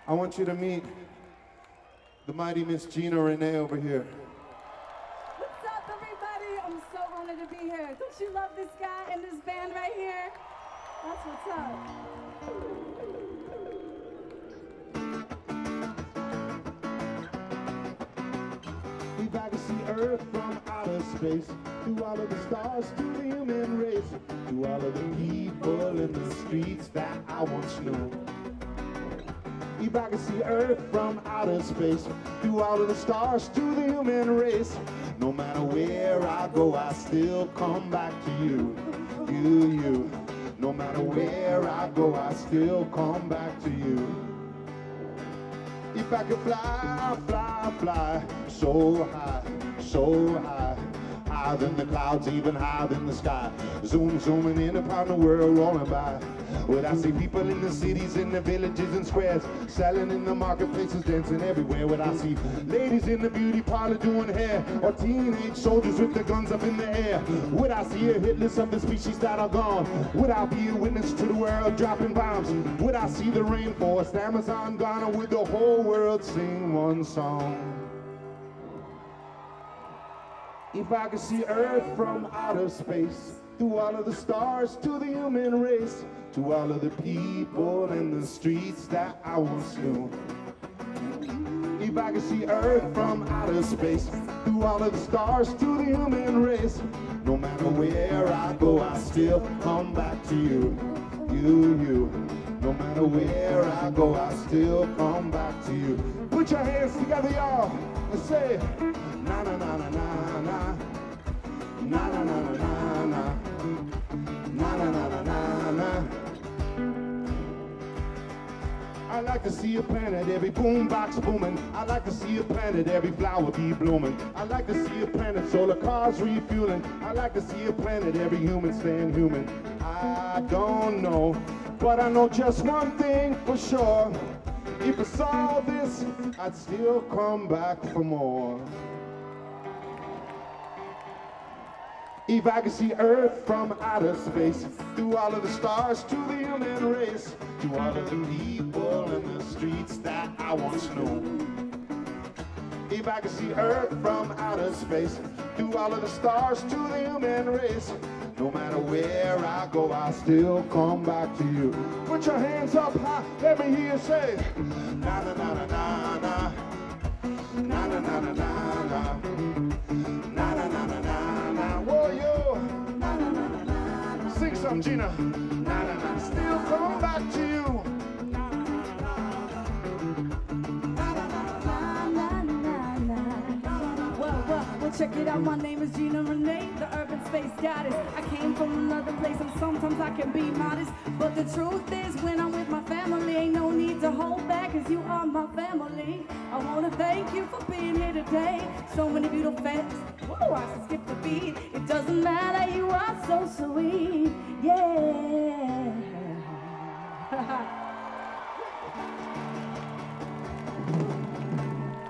I want you to meet the mighty Miss Gina Renee over here. What's up, everybody? I'm so honored to be here. Don't you love this guy and this band right here? That's what's up. If I could see Earth from outer space, through all of the stars to the human race, to all of the people in the streets that I once knew. If I could see Earth from outer space, through all of the stars to the human race, no matter where I go, I still come back to you, you. No matter where I go, I still come back to you. If I could fly, fly, fly, so high, higher than the clouds, even higher than the sky, zooming in upon the world rolling by. Would I see people in the cities, in the villages and squares, selling in the marketplaces, dancing everywhere? Would I see ladies in the beauty parlor doing hair, or teenage soldiers with their guns up in the air? Would I see a hit list of the species that are gone? Would I be a witness to the world dropping bombs? Would I see the rainforest, Amazon gone, or would the whole world sing one song? If I could see Earth from outer space, through all of the stars to the human race, to all of the people in the streets that I once knew. If I could see Earth from outer space, through all of the stars to the human race, no matter where I go, I still come back to you, you. No matter where I go, I still come back to you. Put your hands together, y'all, and say, na na na na na na, na na na na na na, na na na na na na. I like to see a planet, every boombox booming. I like to see a planet, every flower be blooming. I like to see a planet, solar cars refueling. I like to see a planet, every human staying human. I don't know, but I know just one thing for sure. If I saw this, I'd still come back for more. If I could see Earth from outer space, through all of the stars to the human race, to all of the people in the streets that I once knew. If I could see Earth from outer space, through all of the stars to the human race, no matter where I go, I still come back to you. Put your hands up high, let me hear you say, na na na na na na, na na na na na na, na na na na na na. Whoa yo, na na na na na. Sing some, Gina. Na na na. Still come back to you. Well, check it out, my name is Gina Renee, the urban space goddess. I came from another place and sometimes I can be modest, but the truth is when I'm with my family, ain't no need to hold back, cause you are my family. I wanna thank you for being here today. So many beautiful fans, whoa, I should skip the beat. It doesn't matter, you are so sweet, yeah.